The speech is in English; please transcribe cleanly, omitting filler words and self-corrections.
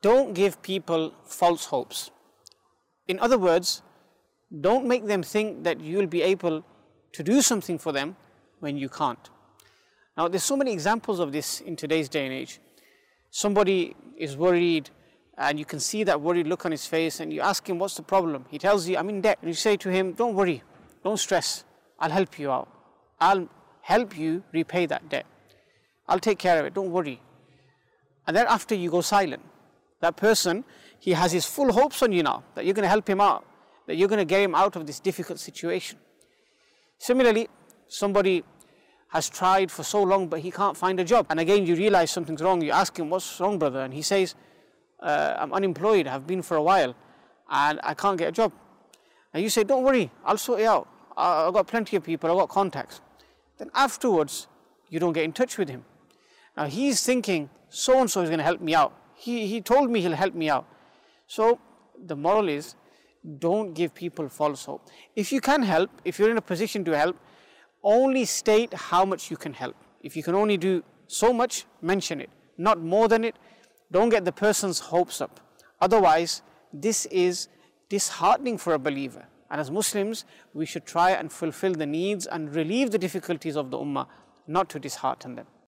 don't give people false hopes. In other words, don't make them think that you'll be able to do something for them when you can't. Now, there's so many examples of this in today's day and age. Somebody is worried and you can see that worried look on his face, and you ask him, what's the problem? He tells you, I'm in debt. And you say to him, don't worry, don't stress, I'll help you out. I'll help you repay that debt. I'll take care of it, don't worry. And then after you go silent. That person, he has his full hopes on you now, that you're going to help him out, that you're going to get him out of this difficult situation. Similarly, somebody has tried for so long, but he can't find a job. And again, you realize something's wrong. You ask him, what's wrong, brother? And he says, I'm unemployed, I've been for a while, and I can't get a job. And you say, don't worry, I'll sort it out. I've got plenty of people, I've got contacts. Then afterwards, you don't get in touch with him. Now he's thinking, so-and-so is going to help me out. He told me he'll help me out. So the moral is, don't give people false hope. If you can help, if you're in a position to help, only state how much you can help. If you can only do so much, mention it. Not more than it. Don't get the person's hopes up. Otherwise, this is disheartening for a believer. And as Muslims, we should try and fulfill the needs and relieve the difficulties of the ummah, not to dishearten them.